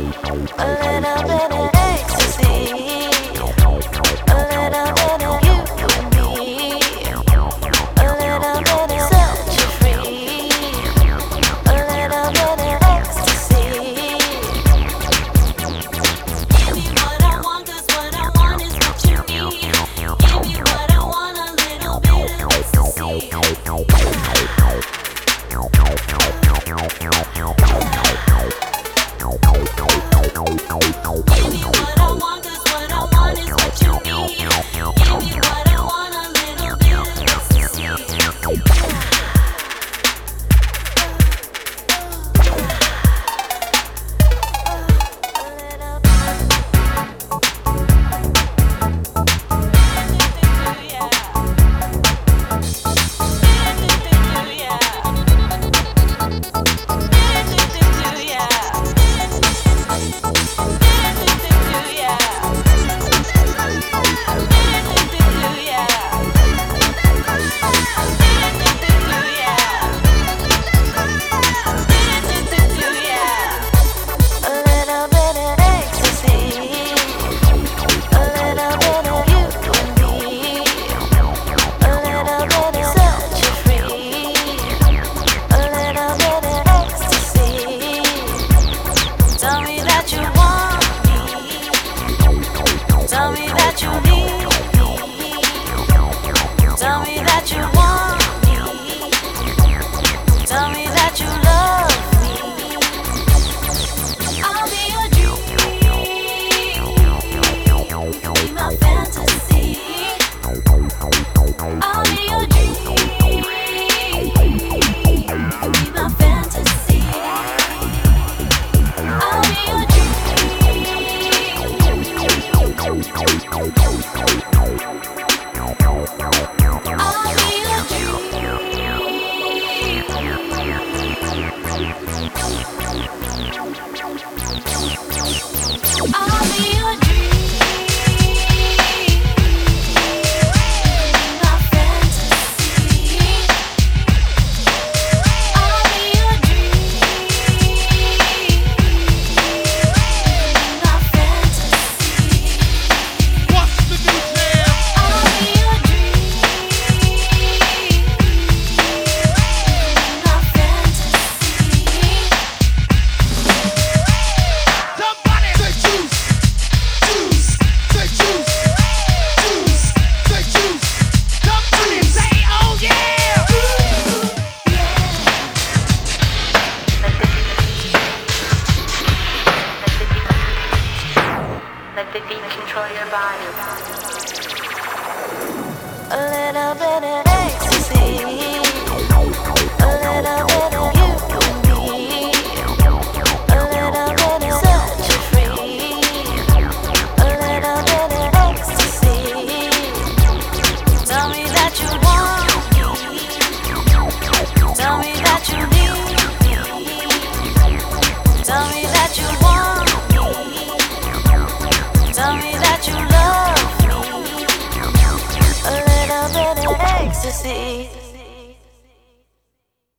A little bit of ecstasy, a little bit of you and me, a little bit of set you free, a little bit of ecstasy. Give me what I want, 'cause what I want is what you need. Give me what I want, a little bit of ecstasy. Give me what I want, 'cause what I want is what you need. Give me what I want, a little bit of ecstasy. Tell me that you need me. Tell me that you want me. Tell me that you love me. I'll be your dream. Be my fantasy. I'll be your dream. Be my fantasy. I'll be your dream. Let the beat control your body. A little bit of ecstasy, a little bit of you and me, a little bit of set you free, a little bit of ecstasy. Tell me that you want me. Tell me that you need me. Tell me that you want me. Tell me that you love me. A little bit of ecstasy.